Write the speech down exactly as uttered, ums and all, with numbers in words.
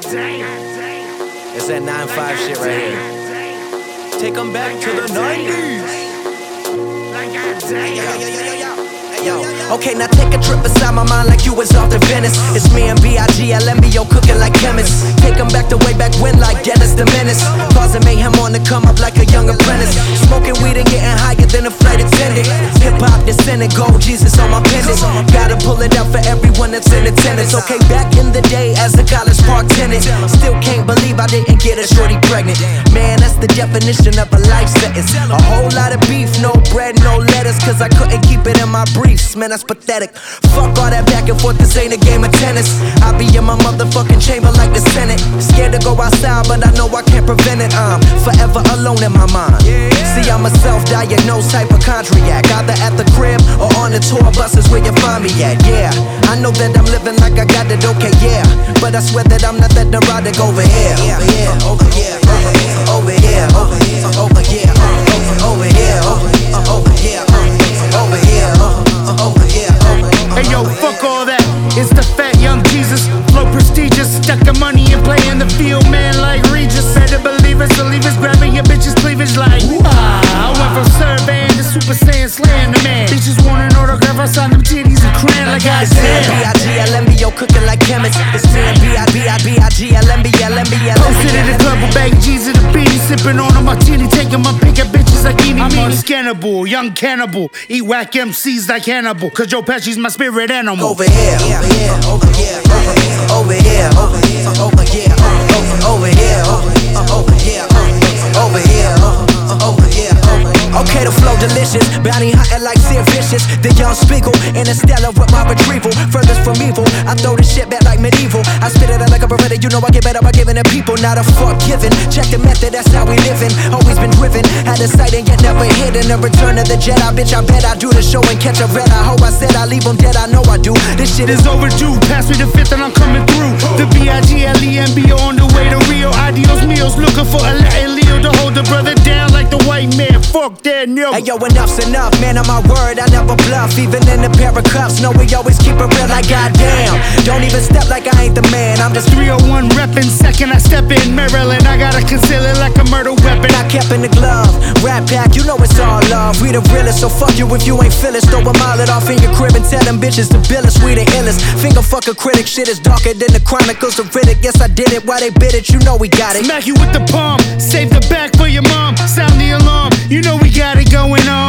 It's that nine five shit right here. Take them back to the nineties. Yo, okay, now take a trip inside my mind like you was off to Venice. It's me and B I G L M B O cooking like chemists. Take them back to way back when like Dennis the Menace. Causing mayhem on the come up like a young apprentice. Smoking weed and getting higher than a flight attendant. Hip-hop descendant, gold Jesus on my pendant. Gotta pull it out for everyone that's in attendance. Okay, back in the day as a college park tenant. Still can't believe I didn't get a shorty pregnant. Man, that's the definition of a life sentence. A whole lot of beef, no bread, no lettuce. Cause I couldn't keep it in my briefs. Man, that's pathetic. Fuck all that back and forth, this ain't a game of tennis. I be in my motherfucking chamber like the Senate. Scared to go outside, but I know I can't prevent it. I'm forever alone in my mind. See, I'm a self-diagnosed hypochondriac. Either at the crib or on the tour buses where you find me at. Yeah, I know that I'm living like I got it, okay, yeah. But I swear that I'm not that neurotic over here. Over here, over here, over here, over here, over here, over here, over here, over here, over here, over here. Hey yo, fuck all that. It's the fat young Jesus, flow prestigious, stacking money and playing the field, man, like Regis. Better believe it, believers grabbing your bitch's cleavage like ah. I went from surveying to Super Saiyan slaying the man. Bitches want an autograph, I signed them titties and crayon like I said. B I G L M B O cooking like chemists. It's me and B I G L M B L M B L. Posted in the club with baggy G's and the beanie, sipping on a martini, taking my pick at bitches like eeny meeny. I'm unscannable, young cannibal, eat whack M Cs like Hannibal. Cause Joe Pesci's my spirit animal. Over here, over here, over here, over here, over here, over here, over here, over here, over here, over here. Okay, the flow delicious, bounty hunting like Sid Vicious. The young Spiegel, Interstellar with my retrieval. Furthest from evil, I throw this shit back like medieval. I spit it out like a beretta, you know I get better by giving it people. Not a fuck given, check the method, that's how we living. Always been driven, had a sight and yet never hidden. The return of the Jedi, bitch, I bet I do the show and catch a red. I hope I said I leave them dead, I know I do. This shit is is overdue, pass me the fifth and I'm coming through. The B I G L E M B O on the way to Rio. Adios meals, looking for a Latin Leo to hold the brother down like the white man. Fuck that, no. Hey yo, enough's enough, man, on my word, I never bluff. Even in a pair of cuffs, no, we always keep it real like goddamn. Don't even step like I ain't the man, I'm just three oh one reppin', second I step in Maryland, I gotta conceal it like a murder weapon. I kept in the glove, rap pack, you know it's all love. We the realest, so fuck you if you ain't feel it. Throw a mile it off in your crib and tell them bitches to bill us, we the illest. Finger fuck a critic, shit is darker than the chronicles of Riddick. Yes, I did it, why they bid it, you know we got it. Smack you with the palm, save the back for your mom, sound the alarm, you know we got it going on.